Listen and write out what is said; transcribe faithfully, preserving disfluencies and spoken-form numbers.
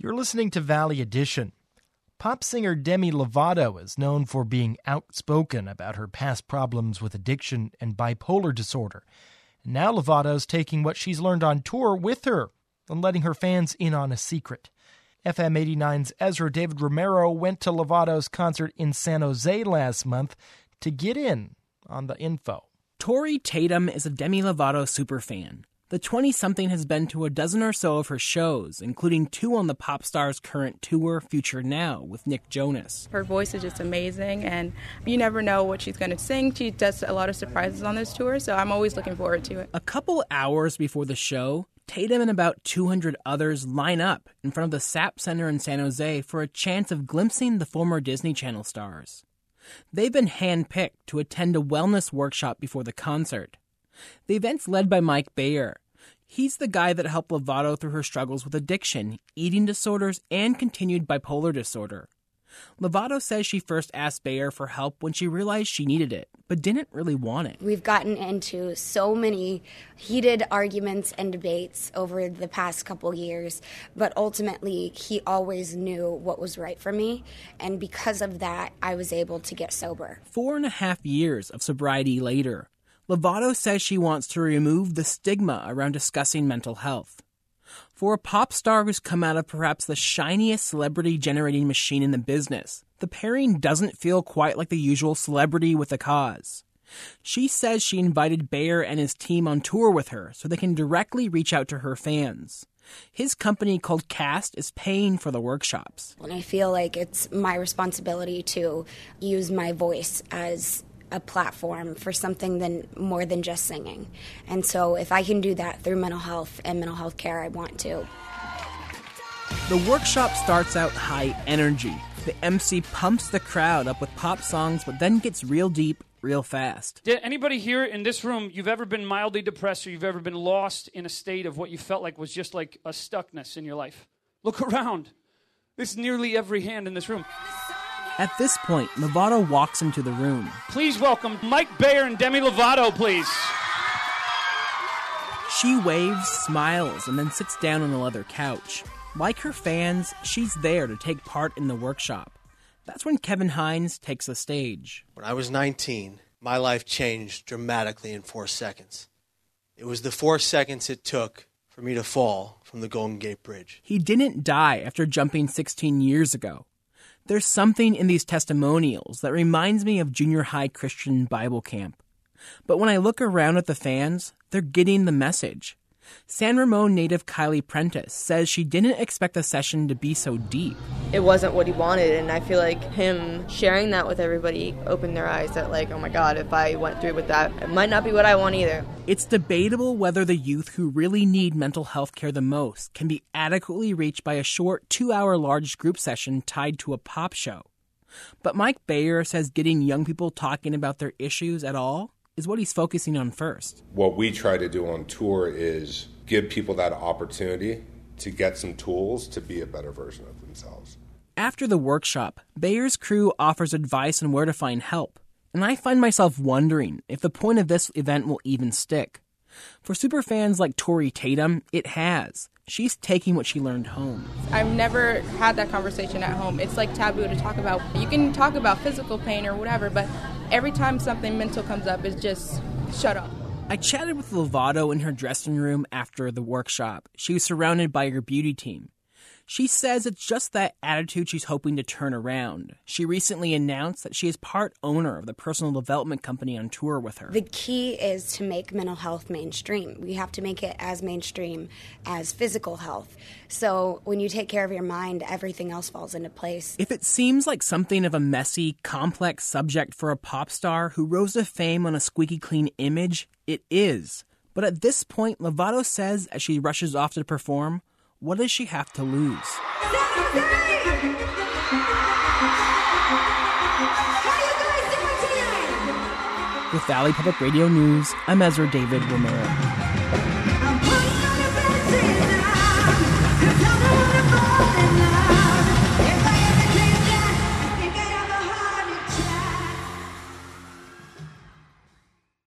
You're listening to Valley Edition. Pop singer Demi Lovato is known for being outspoken about her past problems with addiction and bipolar disorder. And now Lovato's taking what she's learned on tour with her and letting her fans in on a secret. F M eighty-nine's Ezra David Romero went to Lovato's concert in San Jose last month to get in on the info. Tori Tatum is a Demi Lovato superfan. The twenty-something has been to a dozen or so of her shows, including two on the pop star's current tour, Future Now, with Nick Jonas. Her voice is just amazing, and you never know what she's going to sing. She does a lot of surprises on this tour, so I'm always looking forward to it. A couple hours before the show, Tatum and about two hundred others line up in front of the S A P Center in San Jose for a chance of glimpsing the former Disney Channel stars. They've been handpicked to attend a wellness workshop before the concert. The event's led by Mike Bayer. He's the guy that helped Lovato through her struggles with addiction, eating disorders, and continued bipolar disorder. Lovato says she first asked Bayer for help when she realized she needed it, but didn't really want it. We've gotten into so many heated arguments and debates over the past couple years, but ultimately he always knew what was right for me, and because of that, I was able to get sober. Four and a half years of sobriety later, Lovato says she wants to remove the stigma around discussing mental health. For a pop star who's come out of perhaps the shiniest celebrity-generating machine in the business, the pairing doesn't feel quite like the usual celebrity with a cause. She says she invited Bayer and his team on tour with her so they can directly reach out to her fans. His company called Cast is paying for the workshops. And I feel like it's my responsibility to use my voice as a platform for something than more than just singing. And so if I can do that through mental health and mental health care, I want to. The workshop starts out high energy. The M C pumps the crowd up with pop songs, but then gets real deep real fast. Did anybody here in this room, you've ever been mildly depressed or you've ever been lost in a state of what you felt like was just like a stuckness in your life? Look around. There's nearly every hand in this room. At this point, Lovato walks into the room. Please welcome Mike Bayer and Demi Lovato, please. She waves, smiles, and then sits down on the leather couch. Like her fans, she's there to take part in the workshop. That's when Kevin Hines takes the stage. When I was nineteen, my life changed dramatically in four seconds. It was the four seconds it took for me to fall from the Golden Gate Bridge. He didn't die after jumping sixteen years ago. There's something in these testimonials that reminds me of junior high Christian Bible camp. But when I look around at the fans, they're getting the message. San Ramon native Kylie Prentice says she didn't expect the session to be so deep. It wasn't what he wanted, and I feel like him sharing that with everybody opened their eyes that, like, oh my God, if I went through with that, it might not be what I want either. It's debatable whether the youth who really need mental health care the most can be adequately reached by a short two-hour large group session tied to a pop show. But Mike Bayer says getting young people talking about their issues at all is what he's focusing on first. What we try to do on tour is give people that opportunity to get some tools to be a better version of themselves. After the workshop, Bayer's crew offers advice on where to find help, and I find myself wondering if the point of this event will even stick. For superfans like Tori Tatum, it has. She's taking what she learned home. I've never had that conversation at home. It's like taboo to talk about. You can talk about physical pain or whatever, but every time something mental comes up, it's just shut up. I chatted with Lovato in her dressing room after the workshop. She was surrounded by her beauty team. She says it's just that attitude she's hoping to turn around. She recently announced that she is part owner of the personal development company on tour with her. The key is to make mental health mainstream. We have to make it as mainstream as physical health. So when you take care of your mind, everything else falls into place. If it seems like something of a messy, complex subject for a pop star who rose to fame on a squeaky clean image, it is. But at this point, Lovato says as she rushes off to perform, what does she have to lose? With Valley Public Radio News, I'm Ezra David Romero. I'm